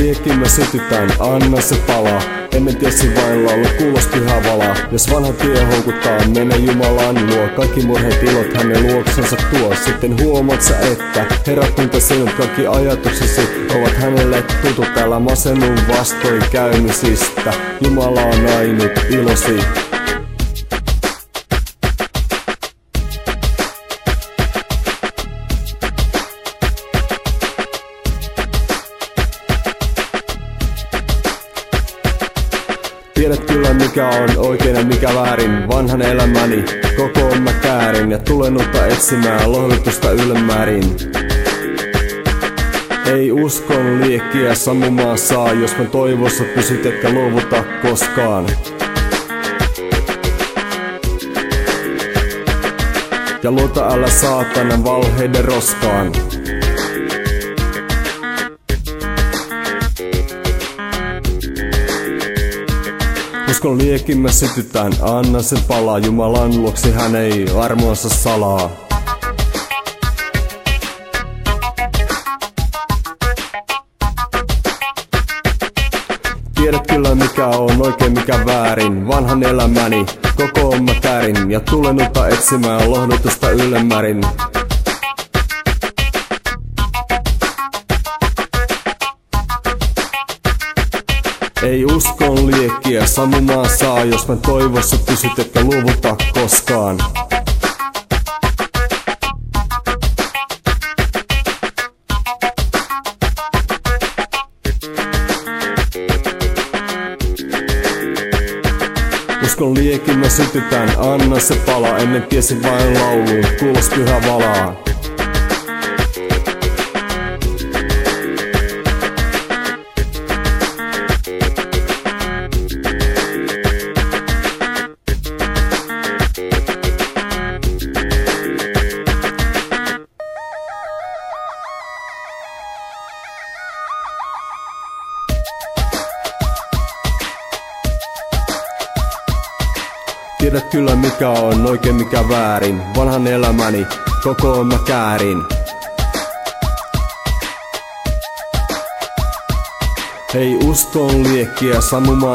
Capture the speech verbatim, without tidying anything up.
liekki mä sytytän, anna se palaa. Ennen tiesi vain laulu, kuulos pyhä valaa. Jos vanha tie houkuttaa, mene Jumalan luo. Kaikki murheet ilot hänen luoksensa tuo. Sitten huomaat sä, että Herra tuntee sinut. Kaikki ajatuksesi ovat hänelle tutut. Täällä masennun vastoinkäymisistä. Jumala on ainut ilosi. Tiedät kyllä mikä on oikein ja mikä väärin. Vanhan elämäni koko mä käärin. Ja tulen uutta etsimään lohdutusta ylemäärin. Ei uskon liekkiä sammumaan saa. Jos mä toivossa pysyt etkä luovuta koskaan. Ja luota älä saatanan valheiden roskaan. Uskon liekin mä sytytän, anna sen palaa. Jumalan luoksi hän ei armoansa salaa. Tiedät kyllä mikä on oikein mikä väärin. Vanhan elämäni koko mä käärin. Ja tulen uutta etsimään lohdutusta ylemäärin. Ei uskon liekkiä sammumaan saa. Jos mä toivossa pysyt etkä luovuta koskaan. Uskon liekin mä sytytän, anna se palaa. Ennen tiesin vain lauluun, kuulos pyhä valaa. Tiedät kyllä mikä on oikein mikä väärin. Vanhan elämäni koko mä käärin. Ei uskon liekkiä sammumaan